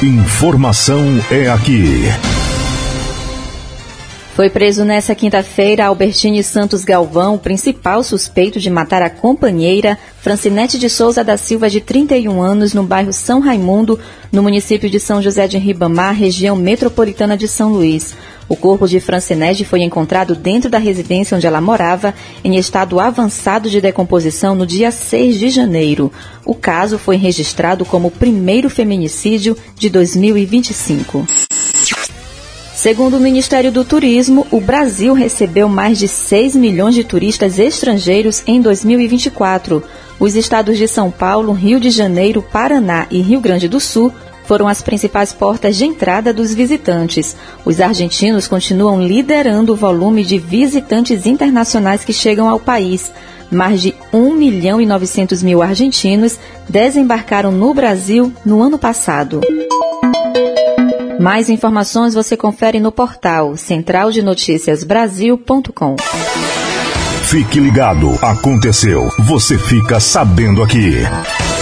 Informação é aqui. Foi preso nesta quinta-feira Albertine Santos Galvão, principal suspeito de matar a companheira Francinete de Souza da Silva, de 31 anos, no bairro São Raimundo, no município de São José de Ribamar, região metropolitana de São Luís. O corpo de Francinete foi encontrado dentro da residência onde ela morava, em estado avançado de decomposição, no dia 6 de janeiro. O caso foi registrado como o primeiro feminicídio de 2025. Segundo o Ministério do Turismo, o Brasil recebeu mais de 6 milhões de turistas estrangeiros em 2024. Os estados de São Paulo, Rio de Janeiro, Paraná e Rio Grande do Sul foram as principais portas de entrada dos visitantes. Os argentinos continuam liderando o volume de visitantes internacionais que chegam ao país. Mais de 1.900.000 argentinos desembarcaram no Brasil no ano passado. Mais informações você confere no portal centraldenoticiasbrasil.com. Fique ligado, aconteceu, você fica sabendo aqui.